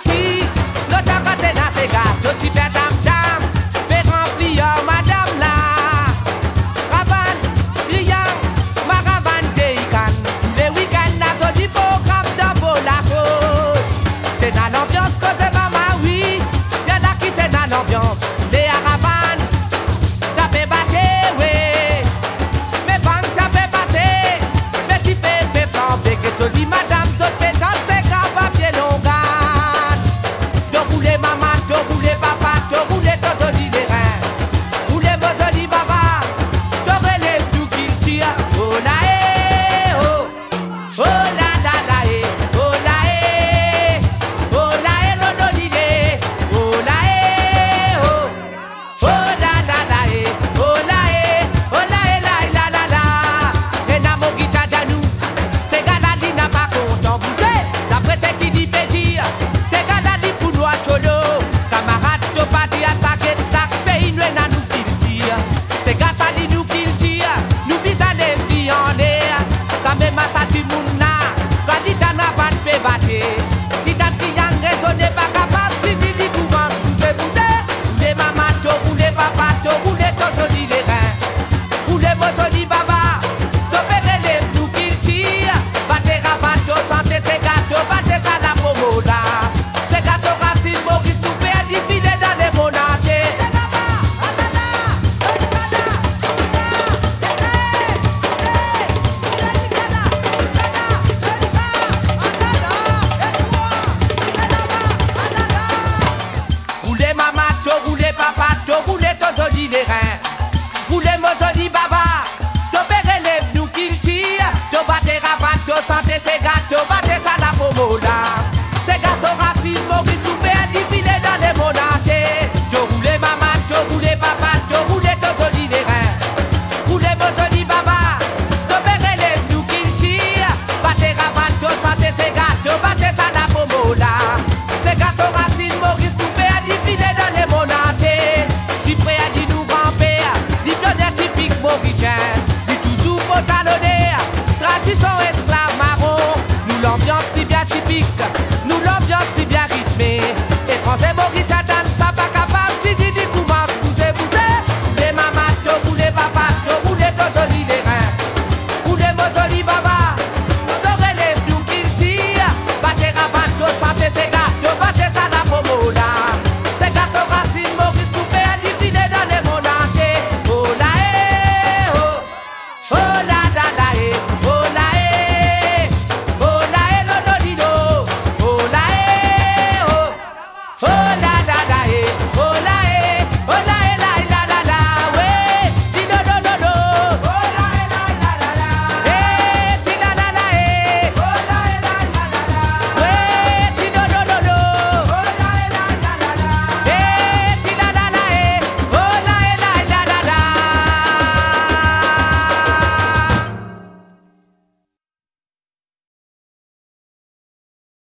ti, l'autre côté dans ses gâteaux, tu fais tam tam, fais remplir madame là. Ravane, triangle, ma ravane décan. Les week-ends là, t'as du programme de Bolaco. T'es dans l'ambiance, cause maman, oui, y'a là qui t'es dans l'ambiance. Les aravanes, t'as fait battre, oui. Mais bang, t'as fait passer, mais tu fais flamber, que t'as dit madame, sauter dans ses gars, papier longan. T'as roulé maman, t'as roulé papa, t'as roulé t'as joli les reins. Roulé vos joli baba, t'as relève tout qu'il tire. Oh là eh, oh, oh là là là eh, oh là eh, oh là eh, non l'idée. Oh là eh, oh, oh là là là eh, oh là eh, oh là eh là là là. Et n'a mon guitare nous, c'est Galadi n'a pas content bouger. D'après ce qu'il dit fait dire, c'est Galadi pour nous à cholo. Camarade, t'as pas dit à sac et sac, pays nous n'a nous qu'il tire. C'est grâce à lui nous qu'il tire, nous vis à les en l'air. Ça me masse à du monde là, quand il t'en a pas de fait battre. Il t'a triangle raisonné pas capable, si dit dit pour moi, bouger. Les mamans, t'as roulé papa, t'as roulé t'as joli les reins. Roulez vos joli baba, t'as fait les nous qu'il tire. Battez ravant, t'as santé ses gâteaux, battez ça la promo là. Ces gâteaux racines, Maurice tout fait défiler dans les monades. C'est là-bas, atana, roulez maman, t'as roulé papa, t'as roulé t'as joli les reins. Roulez mon joli baba, t'as fait les nous qu'il tire. T'as batté ravant, t'as santé ses gâteaux, battez ça la promo là.